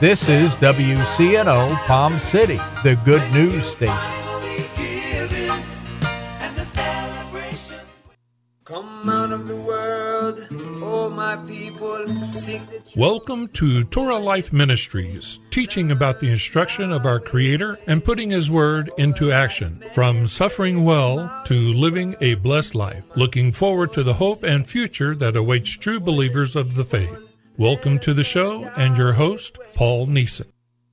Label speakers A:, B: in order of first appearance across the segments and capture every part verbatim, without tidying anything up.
A: This is W C N O Palm City, the good news station.
B: Come out of the world, oh my people, sing the truth.
C: Welcome to Torah Life Ministries, teaching about the instruction of our Creator and putting His Word into action, from suffering well to living a blessed life, looking forward to the hope and future that awaits true believers of the faith. Welcome to the show and your host, Paul Neeson.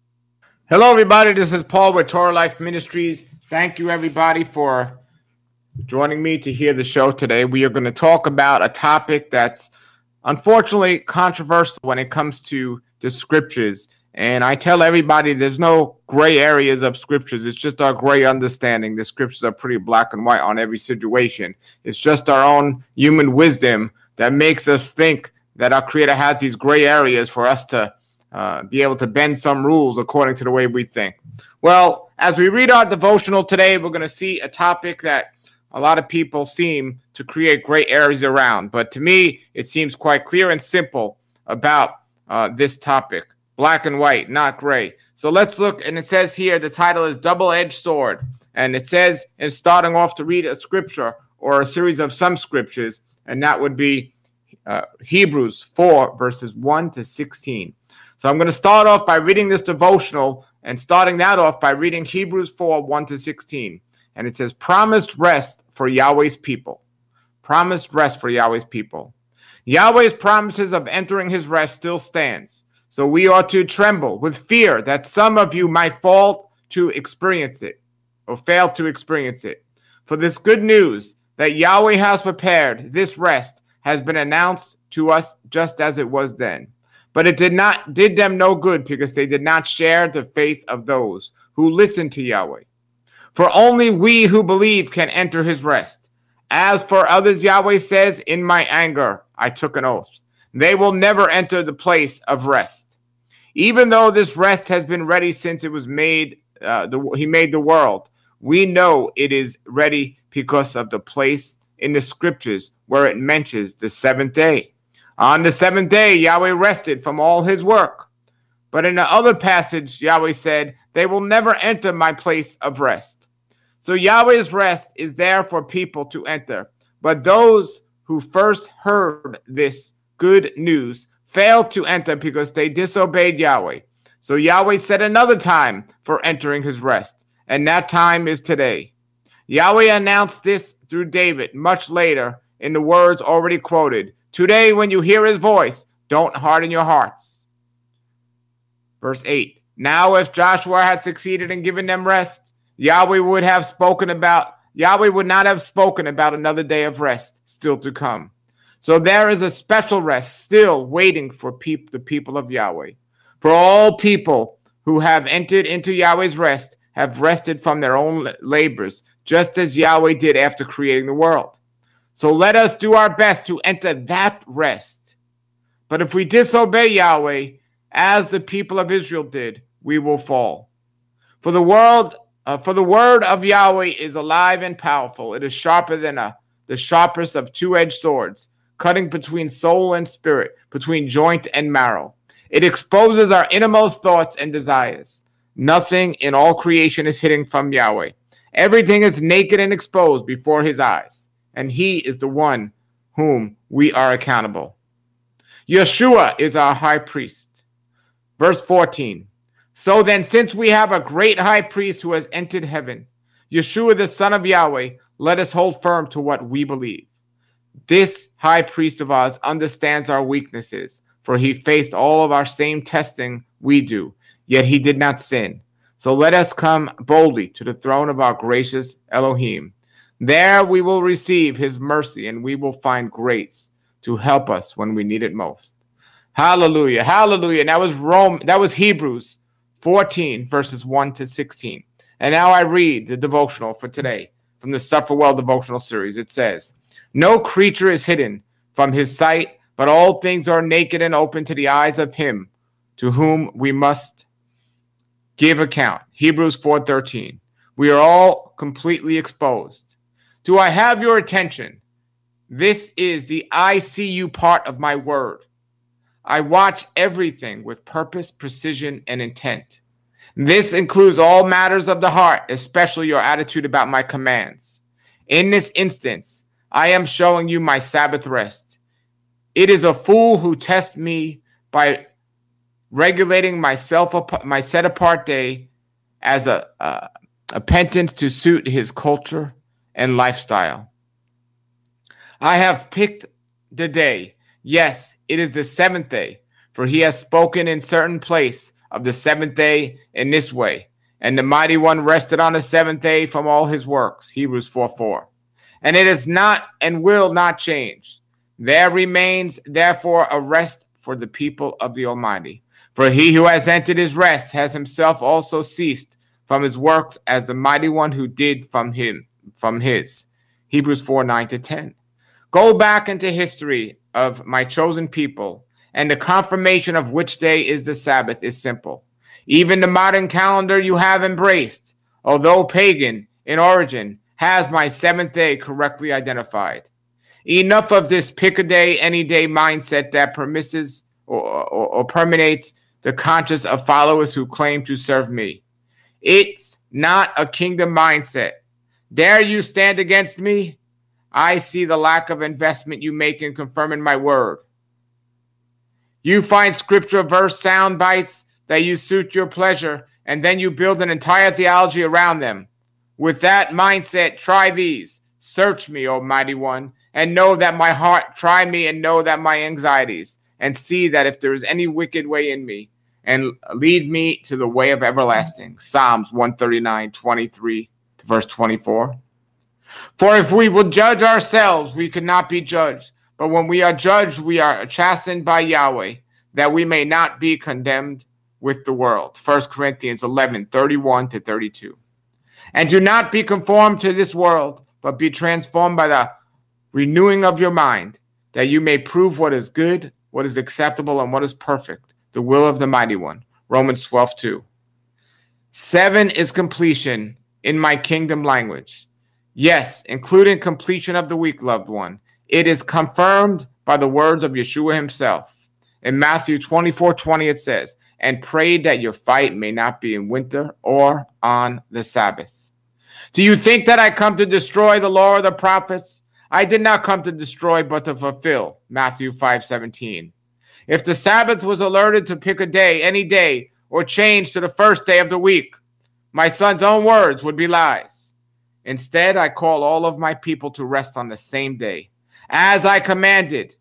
D: Hello, everybody. This is Paul with Torah Life Ministries. Thank you, everybody, for joining me to hear the show today. We are going to talk about a topic that's unfortunately controversial when it comes to the scriptures. And I tell everybody there's no gray areas of scriptures. It's just our gray understanding. The scriptures are pretty black and white on every situation. It's just our own human wisdom that makes us think that our Creator has these gray areas for us to uh, be able to bend some rules according to the way we think. Well, as we read our devotional today, we're going to see a topic that a lot of people seem to create gray areas around. But to me, it seems quite clear and simple about uh, this topic. Black and white, not gray. So let's look, and it says here, the title is Double-Edged Sword. And it says, in starting off to read a scripture or a series of some scriptures, and that would be uh, Hebrews four, verses one to sixteen. So I'm going to start off by reading this devotional and starting that off by reading Hebrews four, one to sixteen. And it says, promised rest for Yahweh's people. Promised rest for Yahweh's people. Yahweh's promises of entering his rest still stands. So we ought to tremble with fear that some of you might fall to experience it or fail to experience it. For this good news that Yahweh has prepared, this rest has been announced to us just as it was then. But it did not did them no good because they did not share the faith of those who listened to Yahweh. For only we who believe can enter his rest. As for others, Yahweh says, in my anger, I took an oath. They will never enter the place of rest. Even though this rest has been ready since it was made, uh, the, he made the world, we know it is ready because of the place in the scriptures where it mentions the seventh day. On the seventh day, Yahweh rested from all his work. But in the other passage, Yahweh said, they will never enter my place of rest. So Yahweh's rest is there for people to enter. But those who first heard this good news failed to enter because they disobeyed Yahweh. So Yahweh set another time for entering his rest, and that time is today. Yahweh announced this through David much later in the words already quoted. Today, when you hear his voice, don't harden your hearts. Verse eight. Now, if Joshua had succeeded in giving them rest, Yahweh would have spoken about, Yahweh would not have spoken about another day of rest still to come. So there is a special rest still waiting for peop, the people of Yahweh. For all people who have entered into Yahweh's rest have rested from their own labors, just as Yahweh did after creating the world. So let us do our best to enter that rest. But if we disobey Yahweh, as the people of Israel did, we will fall. For the world, uh, for the word of Yahweh is alive and powerful. It is sharper than a, the sharpest of two-edged swords, cutting between soul and spirit, between joint and marrow. It exposes our innermost thoughts and desires. Nothing in all creation is hidden from Yahweh. Everything is naked and exposed before his eyes, and he is the one whom we are accountable. Yeshua is our high priest. Verse fourteen. So then, since we have a great high priest who has entered heaven, Yeshua the Son of Yahweh, let us hold firm to what we believe. This high priest of ours understands our weaknesses, for he faced all of our same testing we do, yet he did not sin. So let us come boldly to the throne of our gracious Elohim. There we will receive his mercy, and we will find grace to help us when we need it most. Hallelujah, hallelujah. And that was Rome, that was Hebrews fourteen, verses one to sixteen. And now I read the devotional for today from the Suffer Well devotional series. It says, no creature is hidden from his sight, but all things are naked and open to the eyes of him to whom we must give account. Hebrews four thirteen. We are all completely exposed. Do I have your attention? This is the I see you part of my word. I watch everything with purpose, precision, and intent. This includes all matters of the heart, especially your attitude about my commands. In this instance, I am showing you my Sabbath rest. It is a fool who tests me by regulating myself, my set-apart day as a, uh, a penance to suit his culture and lifestyle. I have picked the day. Yes, it is the seventh day, for he has spoken in certain place of the seventh day in this way. And the mighty one rested on the seventh day from all his works. Hebrews four four. And it is not and will not change. There remains therefore a rest for the people of the Almighty. For he who has entered his rest has himself also ceased from his works as the mighty one who did from him, from his. Hebrews four nine to ten. Go back into history of my chosen people, and the confirmation of which day is the Sabbath is simple. Even the modern calendar you have embraced, although pagan in origin, has my seventh day correctly identified. Enough of this pick a day, any day mindset that permisses or, or, or permeates the conscience of followers who claim to serve me. It's not a kingdom mindset. Dare you stand against me? I see the lack of investment you make in confirming my word. You find scripture verse sound bites that you suit your pleasure, and then you build an entire theology around them. With that mindset, try these. Search me, O mighty one, and know that my heart. Try me and know that my anxieties, and see that if there is any wicked way in me, and lead me to the way of everlasting. Psalms one thirty-nine, twenty-three to verse twenty-four. For if we will judge ourselves, we could not be judged. But when we are judged, we are chastened by Yahweh, that we may not be condemned with the world. First Corinthians eleven, thirty-one to thirty-two. And do not be conformed to this world, but be transformed by the renewing of your mind, that you may prove what is good, what is acceptable, and what is perfect, the will of the mighty one. Romans twelve, two. Seven is completion in my kingdom language. Yes, including completion of the week, loved one. It is confirmed by the words of Yeshua himself. In Matthew twenty-four twenty, it says, and pray that your fight may not be in winter or on the Sabbath. Do you think that I come to destroy the law or the prophets? I did not come to destroy, but to fulfill. Matthew five seventeen. If the Sabbath was alerted to pick a day, any day, or change to the first day of the week, my son's own words would be lies. Instead, I call all of my people to rest on the same day, as I commanded,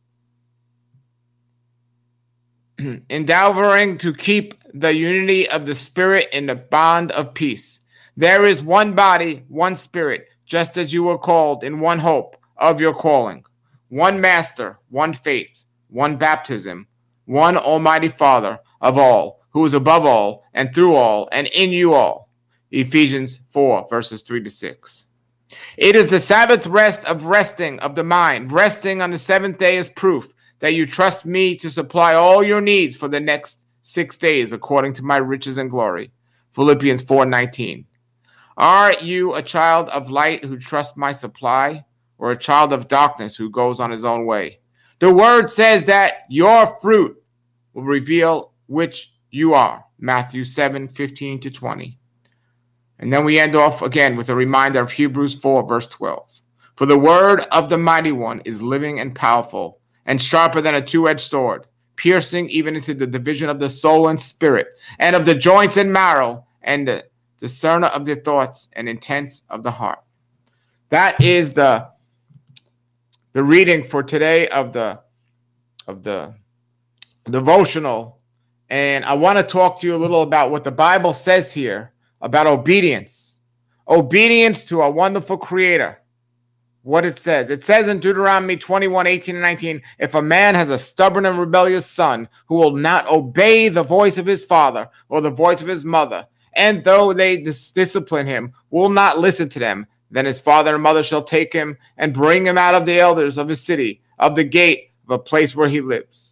D: endeavoring to keep the unity of the Spirit in the bond of peace. There is one body, one Spirit, just as you were called in one hope of your calling, one Master, one faith, one baptism, one Almighty Father of all, who is above all, and through all, and in you all. Ephesians four, verses three to six. It is the Sabbath rest of resting of the mind. Resting on the seventh day is proof that you trust me to supply all your needs for the next six days according to my riches and glory. Philippians four nineteen. Are you a child of light who trusts my supply, or a child of darkness who goes on his own way? The word says that your fruit will reveal which you are. Matthew seven fifteen to twenty. And then we end off again with a reminder of Hebrews four, verse twelve. For the word of the mighty one is living and powerful, and sharper than a two-edged sword, piercing even into the division of the soul and spirit, and of the joints and marrow, and the discerner of the thoughts and intents of the heart. That is the, the reading for today of the, of the devotional. And I want to talk to you a little about what the Bible says here about obedience. Obedience to a wonderful creator. What it says. It says in Deuteronomy twenty-one, eighteen and nineteen, if a man has a stubborn and rebellious son who will not obey the voice of his father or the voice of his mother, and though they dis- discipline him, will not listen to them, then his father and mother shall take him and bring him out of the elders of his city, of the gate of a place where he lives.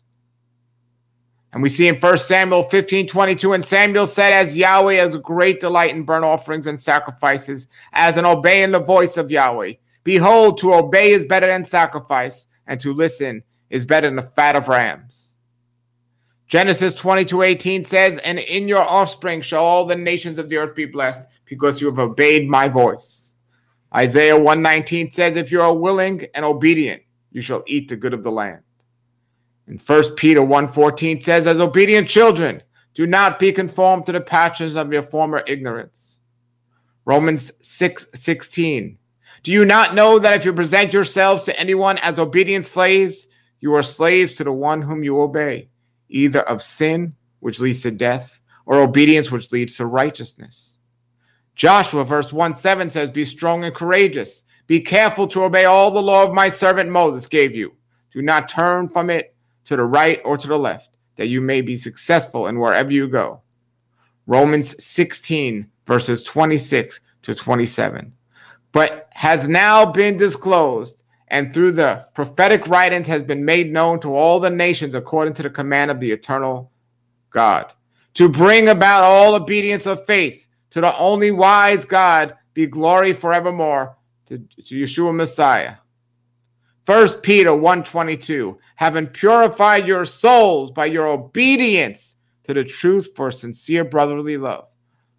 D: And we see in First Samuel fifteen twenty-two, and Samuel said, as Yahweh has a great delight in burnt offerings and sacrifices, as in obeying the voice of Yahweh. Behold, to obey is better than sacrifice, and to listen is better than the fat of rams. Genesis twenty-two eighteen says, and in your offspring shall all the nations of the earth be blessed, because you have obeyed my voice. Isaiah one nineteen says, if you are willing and obedient, you shall eat the good of the land. And First Peter one fourteen says, as obedient children, do not be conformed to the passions of your former ignorance. Romans six sixteen, do you not know that if you present yourselves to anyone as obedient slaves, you are slaves to the one whom you obey, either of sin, which leads to death, or obedience, which leads to righteousness. Joshua verse one seven says, be strong and courageous. Be careful to obey all the law of my servant Moses gave you. Do not turn from it to the right or to the left, that you may be successful in wherever you go. Romans sixteen verses twenty-six to twenty-seven. But has now been disclosed, and through the prophetic writings has been made known to all the nations according to the command of the eternal God, to bring about all obedience of faith to the only wise God, be glory forevermore, to, to Yeshua Messiah. First Peter one twenty-two, having purified your souls by your obedience to the truth for sincere brotherly love.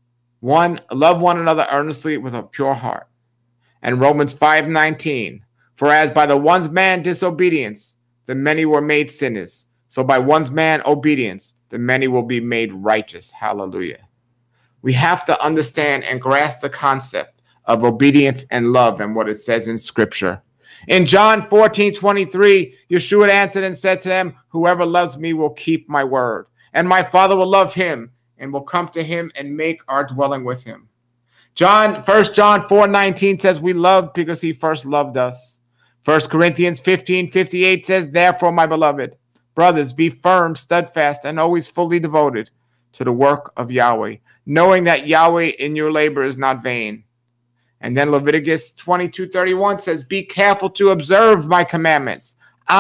D: One, love one another earnestly with a pure heart. And Romans five nineteen, for as by the one man's disobedience, the many were made sinners, so by one man's obedience, the many will be made righteous. Hallelujah. We have to understand and grasp the concept of obedience and love and what it says in Scripture. In John fourteen twenty-three, Yeshua answered and said to them, whoever loves me will keep my word, and my Father will love him, and will come to him and make our dwelling with him. John, First John four nineteen says, we love because he first loved us. First Corinthians fifteen fifty-eight says, therefore, my beloved brothers, be firm, steadfast, and always fully devoted to the work of Yahweh, knowing that Yahweh in your labor is not vain. And then Leviticus twenty-two thirty-one says, be careful to observe my commandments.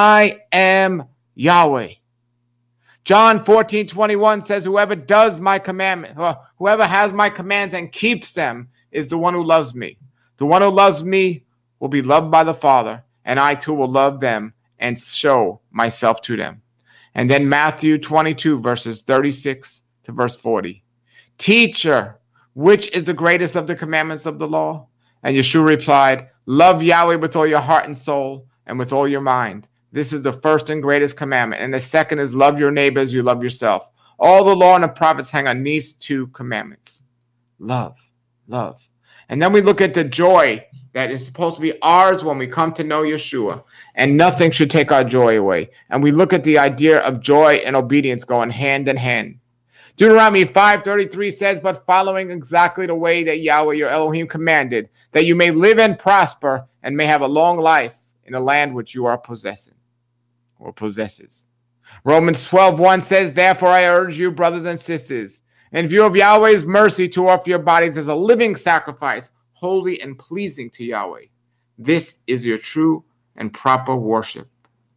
D: I am Yahweh. John fourteen twenty-one says, whoever does my commandment, whoever has my commands and keeps them is the one who loves me. The one who loves me will be loved by the Father, and I too will love them and show myself to them. And then Matthew twenty-two verses thirty-six to verse forty. Teacher, which is the greatest of the commandments of the law? And Yeshua replied, love Yahweh with all your heart and soul and with all your mind. This is the first and greatest commandment. And the second is love your neighbor as you love yourself. All the law and the prophets hang on these two commandments. Love, love. And then we look at the joy that is supposed to be ours when we come to know Yeshua. And nothing should take our joy away. And we look at the idea of joy and obedience going hand in hand. Deuteronomy five thirty-three says, but following exactly the way that Yahweh your Elohim commanded, that you may live and prosper and may have a long life in the land which you are possessing or possesses. Romans twelve one says, therefore I urge you, brothers and sisters, in view of Yahweh's mercy, to offer your bodies as a living sacrifice, holy and pleasing to Yahweh. This is your true and proper worship.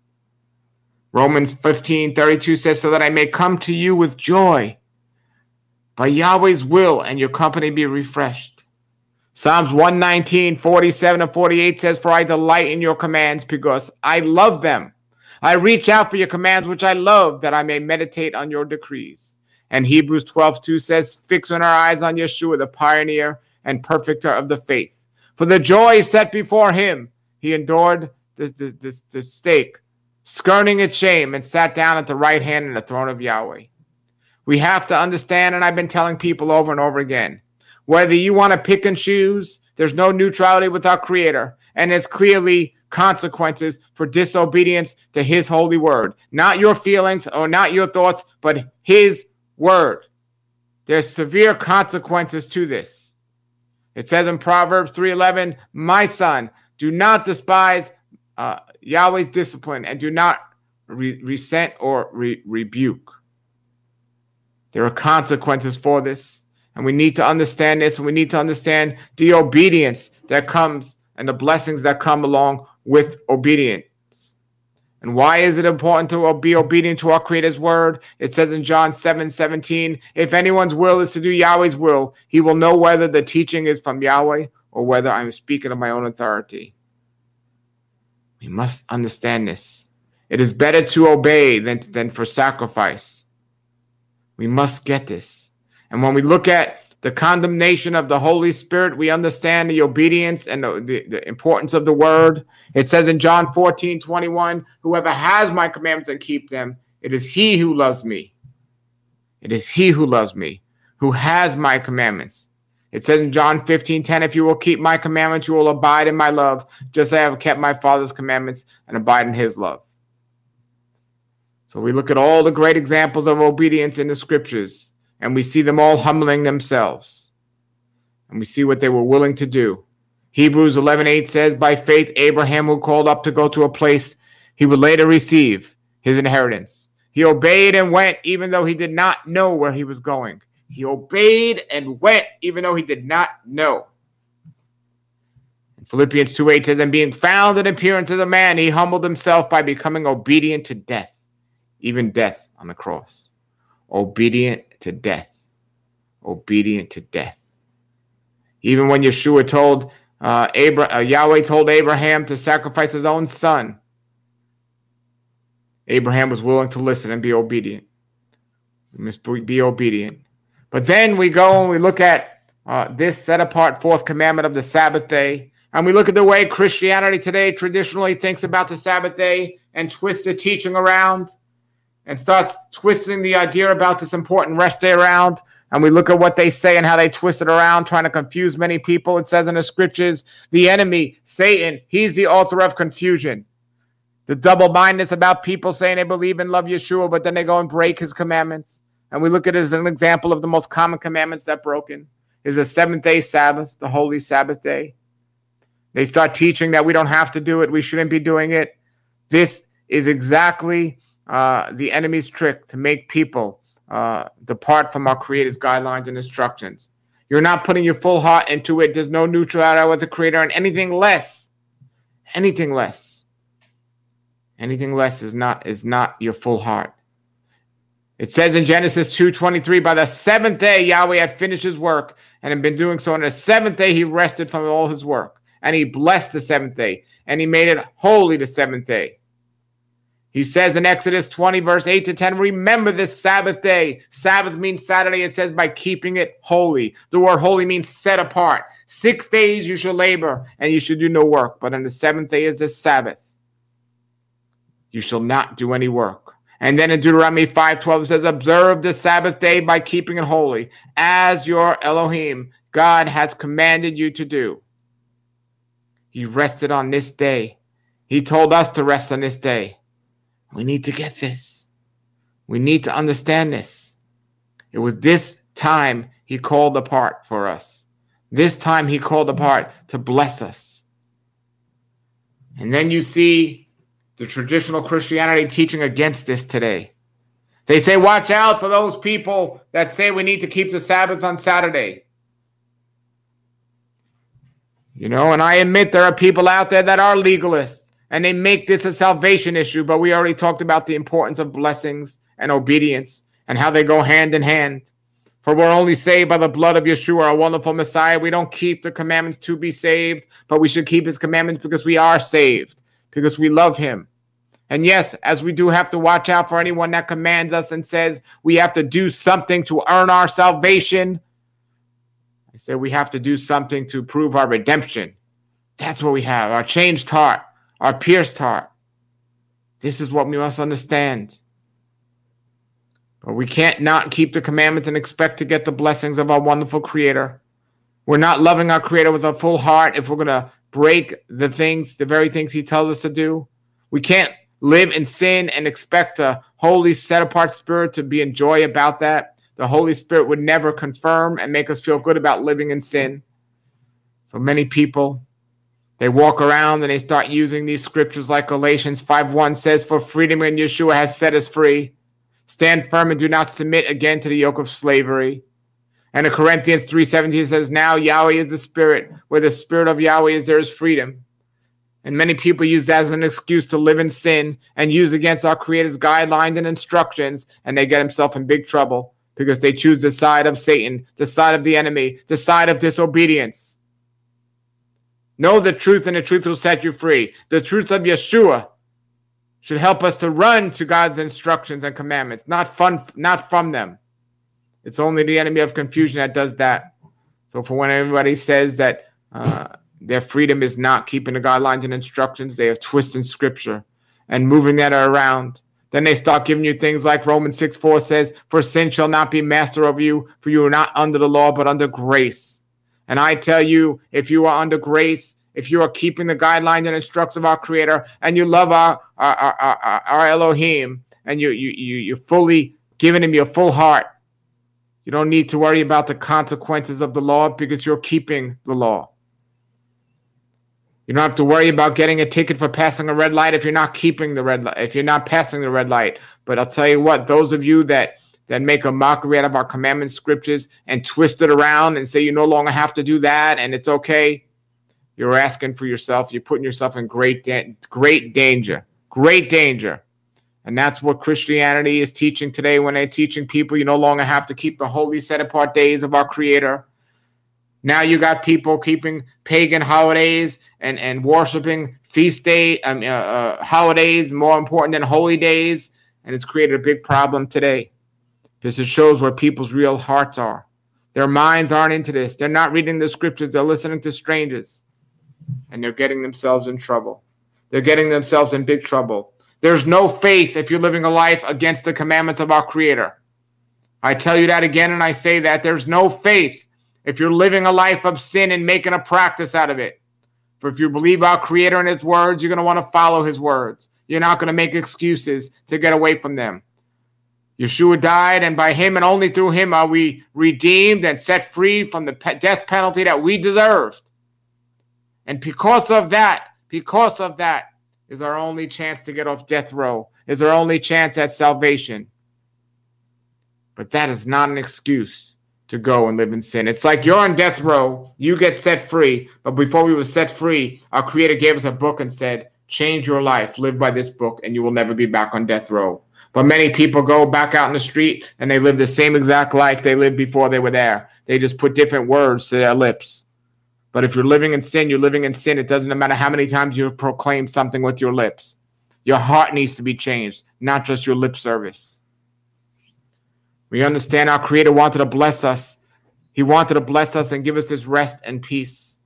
D: Romans fifteen thirty-two says, so that I may come to you with joy by Yahweh's will, and your company be refreshed. Psalms one nineteen, forty-seven and forty-eight says, for I delight in your commands because I love them. I reach out for your commands, which I love, that I may meditate on your decrees. And Hebrews twelve two says, fix on our eyes on Yeshua, the pioneer and perfecter of the faith. For the joy set before him, he endured the, the, the, the stake, skirting its shame, and sat down at the right hand in the throne of Yahweh. We have to understand, and I've been telling people over and over again, whether you want to pick and choose, there's no neutrality with our Creator, and there's clearly consequences for disobedience to his holy word. Not your feelings or not your thoughts, but his word. There's severe consequences to this. It says in Proverbs three eleven, my son, do not despise uh, Yahweh's discipline and do not re- resent or re- rebuke. There are consequences for this, and we need to understand this, and we need to understand the obedience that comes and the blessings that come along with obedience. And why is it important to be obedient to our Creator's word? It says in John seven seventeen, if anyone's will is to do Yahweh's will, he will know whether the teaching is from Yahweh or whether I'm speaking of my own authority. We must understand this. It is better to obey than, than for sacrifice. We must get this. And when we look at the condemnation of the Holy Spirit, we understand the obedience and the, the, the importance of the word. It says in John fourteen twenty-one, whoever has my commandments and keep them, it is he who loves me. It is he who loves me, who has my commandments. It says in John fifteen ten, if you will keep my commandments, you will abide in my love, just as I have kept my Father's commandments and abide in his love. So we look at all the great examples of obedience in the scriptures, and we see them all humbling themselves. And we see what they were willing to do. Hebrews eleven eight says, by faith, Abraham, who called up to go to a place he would later receive his inheritance. He obeyed and went, even though he did not know where he was going. He obeyed and went, even though he did not know. And Philippians two eight says, and being found in appearance as a man, he humbled himself by becoming obedient to death, even death on the cross. Obedient to death. Obedient to death. Even when Yeshua told uh, Abra- uh, Yahweh told Abraham to sacrifice his own son, Abraham was willing to listen and be obedient. We must be obedient. But then we go and we look at uh, this set apart fourth commandment of the Sabbath day. And we look at the way Christianity today traditionally thinks about the Sabbath day and twists the teaching around and starts twisting the idea about this important rest day around. And we look at what they say and how they twist it around, trying to confuse many people. It says in the scriptures, the enemy, Satan, he's the author of confusion. The double-mindedness about people saying they believe and love Yeshua, but then they go and break his commandments. And we look at it as an example of the most common commandments that broken is the seventh-day Sabbath, the holy Sabbath day. They start teaching that we don't have to do it. We shouldn't be doing it. This is exactly uh, the enemy's trick to make people uh, depart from our Creator's guidelines and instructions. You're not putting your full heart into it. There's no neutrality with the Creator, and anything less, anything less, anything less is not is not your full heart. It says in Genesis two twenty-three, by the seventh day, Yahweh had finished his work and had been doing so. On the seventh day, he rested from all his work. And he blessed the seventh day. And he made it holy the seventh day. He says in Exodus twenty, verse eight to ten, remember this Sabbath day. Sabbath means Saturday. It says by keeping it holy. The word holy means set apart. Six days you shall labor and you shall do no work. But on the seventh day is the Sabbath. You shall not do any work. And then in Deuteronomy five twelve, it says, observe the Sabbath day by keeping it holy, as your Elohim, God, has commanded you to do. He rested on this day. He told us to rest on this day. We need to get this. We need to understand this. It was this time he called apart for us. This time he called apart to bless us. And then you see the traditional Christianity teaching against this today. They say, watch out for those people that say we need to keep the Sabbath on Saturday. You know, and I admit there are people out there that are legalists, and they make this a salvation issue, but we already talked about the importance of blessings and obedience and how they go hand in hand. For we're only saved by the blood of Yeshua, our wonderful Messiah. We don't keep the commandments to be saved, but we should keep his commandments because we are saved, because we love him. And yes, as we do have to watch out for anyone that commands us and says we have to do something to earn our salvation. I say we have to do something to prove our redemption. That's what we have, our changed heart, our pierced heart. This is what we must understand. But we can't not keep the commandments and expect to get the blessings of our wonderful Creator. We're not loving our Creator with a full heart if we're going to break the things, the very things he tells us to do. We can't live in sin and expect a holy, set-apart spirit to be in joy about that. The Holy Spirit would never confirm and make us feel good about living in sin. So many people, they walk around and they start using these scriptures like Galatians five one says, for freedom in Yeshua has set us free. Stand firm and do not submit again to the yoke of slavery. And in Corinthians three seventeen says, now Yahweh is the Spirit. Where the Spirit of Yahweh is, there is freedom. And many people use that as an excuse to live in sin and use against our Creator's guidelines and instructions, and they get themselves in big trouble because they choose the side of Satan, the side of the enemy, the side of disobedience. Know the truth, and the truth will set you free. The truth of Yeshua should help us to run to God's instructions and commandments, not fun, not from them. It's only the enemy of confusion that does that. So for when everybody says that uh, their freedom is not keeping the guidelines and instructions, they are twisting scripture and moving that around. Then they start giving you things like Romans six four says, for sin shall not be master over you, for you are not under the law, but under grace. And I tell you, if you are under grace, if you are keeping the guidelines and instructions of our Creator, and you love our our, our, our, our Elohim, and you, you, you, you're fully giving him your full heart, you don't need to worry about the consequences of the law because you're keeping the law. You don't have to worry about getting a ticket for passing a red light if you're not keeping the red light, if you're not passing the red light. But I'll tell you what, those of you that, that make a mockery out of our commandment scriptures and twist it around and say you no longer have to do that and it's okay, you're asking for yourself. You're putting yourself in great, da- great danger, great danger. And that's what Christianity is teaching today when they're teaching people you no longer have to keep the holy set-apart days of our Creator. Now you got people keeping pagan holidays and, and worshiping feast day um, uh, uh, holidays more important than holy days, and it's created a big problem today because it shows where people's real hearts are. Their minds aren't into this. They're not reading the scriptures. They're listening to strangers, and they're getting themselves in trouble. They're getting themselves in big trouble. There's no faith if you're living a life against the commandments of our Creator. I tell you that again, and I say that there's no faith if you're living a life of sin and making a practice out of it. For if you believe our Creator and his words, you're going to want to follow his words. You're not going to make excuses to get away from them. Yeshua died, and by him and only through him are we redeemed and set free from the pe- death penalty that we deserved. And because of that, because of that, is our only chance to get off death row, is our only chance at salvation. But that is not an excuse to go and live in sin. It's like you're on death row, you get set free, but before we were set free, our Creator gave us a book and said, change your life, live by this book, and you will never be back on death row. But many people go back out in the street and they live the same exact life they lived before they were there. They just put different words to their lips. But if you're living in sin, you're living in sin. It doesn't matter how many times you proclaim something with your lips. Your heart needs to be changed, not just your lip service. We understand our Creator wanted to bless us. He wanted to bless us and give us this rest and peace.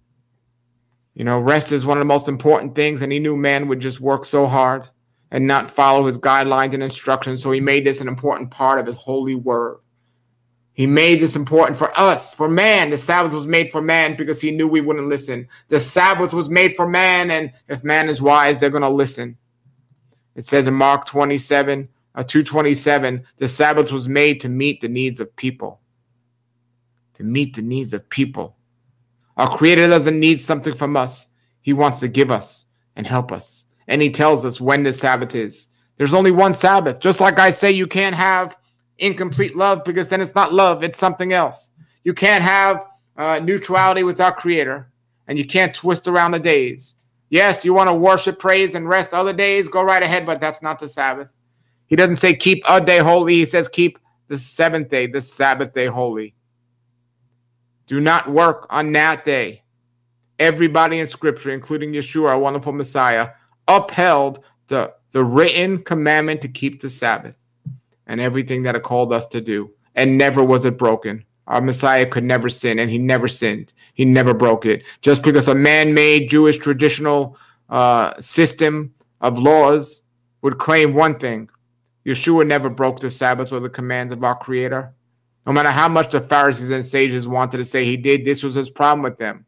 D: You know, rest is one of the most important things, and he knew man would just work so hard and not follow his guidelines and instructions, so he made this an important part of his holy word. He made this important for us, for man. The Sabbath was made for man because he knew we wouldn't listen. The Sabbath was made for man, and if man is wise, they're going to listen. It says in Mark twenty-seven, uh, two twenty-seven, the Sabbath was made to meet the needs of people. To meet the needs of people. Our Creator doesn't need something from us. He wants to give us and help us. And he tells us when the Sabbath is. There's only one Sabbath. Just like I say, you can't have incomplete love because then it's not love, it's something else. You can't have uh, neutrality with our Creator, and you can't twist around the days. Yes, you want to worship, praise, and rest other days, go right ahead, but that's not the Sabbath. He doesn't say keep a day holy. He says keep the seventh day, the Sabbath day holy. Do not work on that day. Everybody in Scripture, including Yeshua, our wonderful Messiah, upheld the, the written commandment to keep the Sabbath and everything that it called us to do. And never was it broken. Our Messiah could never sin, and he never sinned. He never broke it. Just because a man-made Jewish traditional uh, system of laws would claim one thing, Yeshua never broke the Sabbath or the commands of our Creator. No matter how much the Pharisees and sages wanted to say he did, this was his problem with them.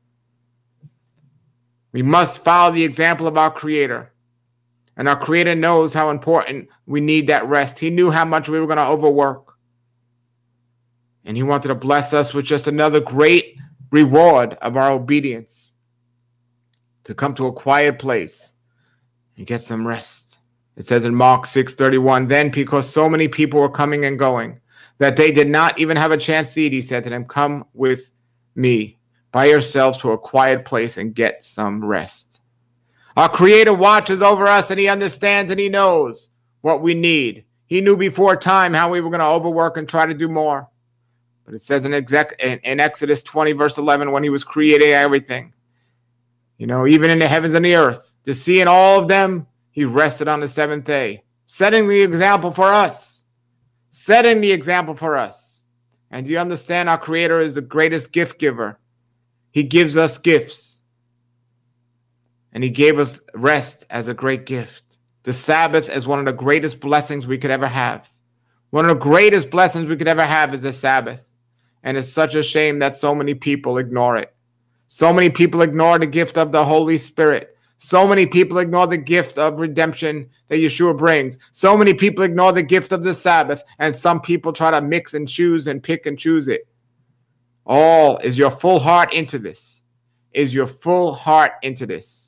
D: We must follow the example of our Creator. And our Creator knows how important we need that rest. He knew how much we were going to overwork. And he wanted to bless us with just another great reward of our obedience. To come to a quiet place and get some rest. It says in Mark six thirty-one, then because so many people were coming and going, that they did not even have a chance to eat, he said to them, come with me by yourselves to a quiet place and get some rest. Our Creator watches over us, and he understands and he knows what we need. He knew before time how we were going to overwork and try to do more. But it says in, exec- in Exodus twenty, verse eleven, when he was creating everything, you know, even in the heavens and the earth, the sea and all of them, he rested on the seventh day, setting the example for us. Setting the example for us. And do you understand our Creator is the greatest gift giver? He gives us gifts. And he gave us rest as a great gift. The Sabbath is one of the greatest blessings we could ever have. One of the greatest blessings we could ever have is the Sabbath. And it's such a shame that so many people ignore it. So many people ignore the gift of the Holy Spirit. So many people ignore the gift of redemption that Yeshua brings. So many people ignore the gift of the Sabbath. And some people try to mix and choose and pick and choose it. All is your full heart into this. Is your full heart into this.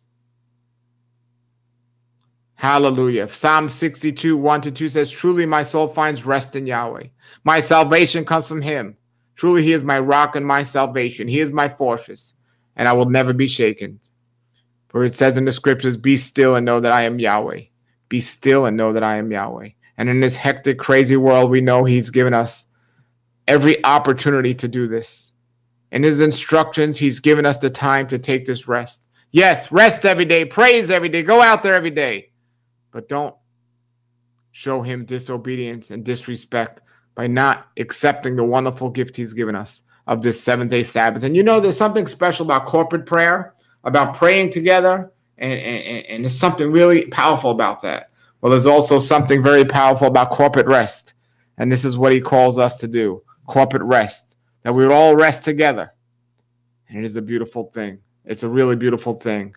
D: Hallelujah. Psalm sixty-two, one to two says, truly my soul finds rest in Yahweh. My salvation comes from him. Truly he is my rock and my salvation. He is my fortress, and I will never be shaken. For it says in the scriptures, be still and know that I am Yahweh. Be still and know that I am Yahweh. And in this hectic, crazy world, we know he's given us every opportunity to do this. In his instructions, he's given us the time to take this rest. Yes, rest every day, praise every day, go out there every day. But don't show him disobedience and disrespect by not accepting the wonderful gift he's given us of this seventh-day Sabbath. And you know, there's something special about corporate prayer, about praying together, and, and, and there's something really powerful about that. Well, there's also something very powerful about corporate rest. And this is what he calls us to do, corporate rest, that we would all rest together. And it is a beautiful thing. It's a really beautiful thing.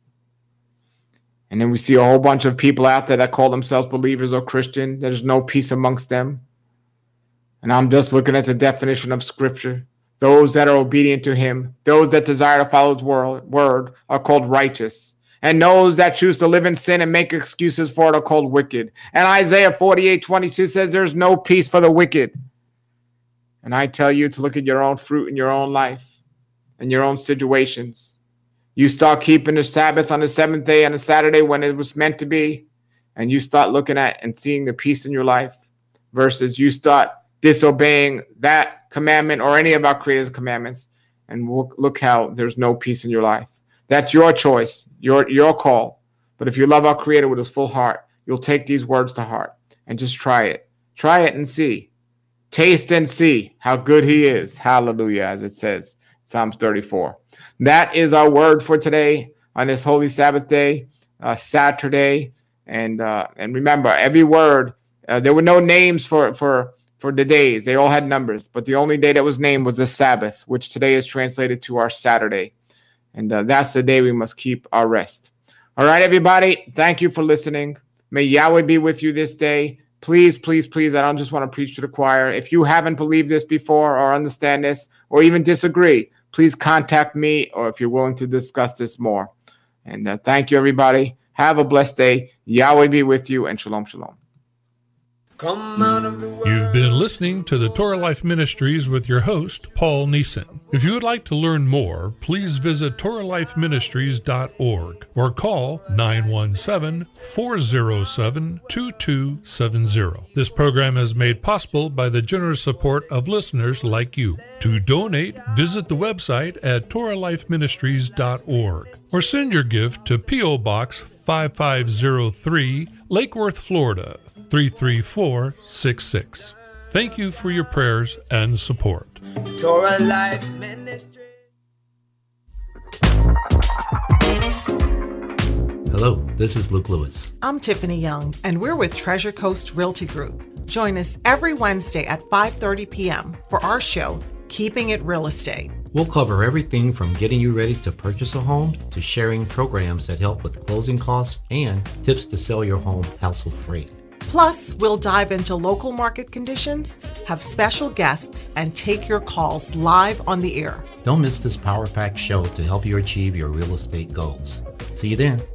D: And then we see a whole bunch of people out there that call themselves believers or Christian. There's no peace amongst them. And I'm just looking at the definition of Scripture. Those that are obedient to him, those that desire to follow his word are called righteous. And those that choose to live in sin and make excuses for it are called wicked. And Isaiah forty-eight twenty-two says there's no peace for the wicked. And I tell you to look at your own fruit in your own life and your own situations. You start keeping the Sabbath on the seventh day on a Saturday when it was meant to be, and you start looking at and seeing the peace in your life, versus you start disobeying that commandment or any of our Creator's commandments, and look, look how there's no peace in your life. That's your choice, your, your call. But if you love our Creator with his full heart, you'll take these words to heart and just try it. Try it and see. Taste and see how good he is. Hallelujah, as it says, Psalms thirty-four. That is our word for today on this Holy Sabbath day, uh, Saturday. And uh, and remember, every word, uh, there were no names for, for, for the days. They all had numbers. But the only day that was named was the Sabbath, which today is translated to our Saturday. And uh, that's the day we must keep our rest. All right, everybody. Thank you for listening. May Yahweh be with you this day. Please, please, please, I don't just want to preach to the choir. If you haven't believed this before or understand this or even disagree, please contact me, or if you're willing to discuss this more. And uh, thank you, everybody. Have a blessed day. Yahweh be with you, and shalom, shalom.
B: Come out of the world.
C: You've been listening to the Torah Life Ministries with your host, Paul Neeson. If you would like to learn more, please visit Torah Life Ministries dot org or call nine one seven, four zero seven, two two seven zero. This program is made possible by the generous support of listeners like you. To donate, visit the website at Torah Life Ministries dot org or send your gift to P O. Box five five zero three, Lake Worth, Florida, three three four six six. Thank you for your prayers and support.
B: Torah Life Ministry.
E: Hello, this is Luke Lewis.
F: I'm Tiffany Young, and we're with Treasure Coast Realty Group. Join us every Wednesday at five thirty p.m. for our show, Keeping It Real Estate.
E: We'll cover everything from getting you ready to purchase a home to sharing programs that help with closing costs and tips to sell your home hassle-free.
F: Plus, we'll dive into local market conditions, have special guests, and take your calls live on the air.
E: Don't miss this power-packed show to help you achieve your real estate goals. See you then.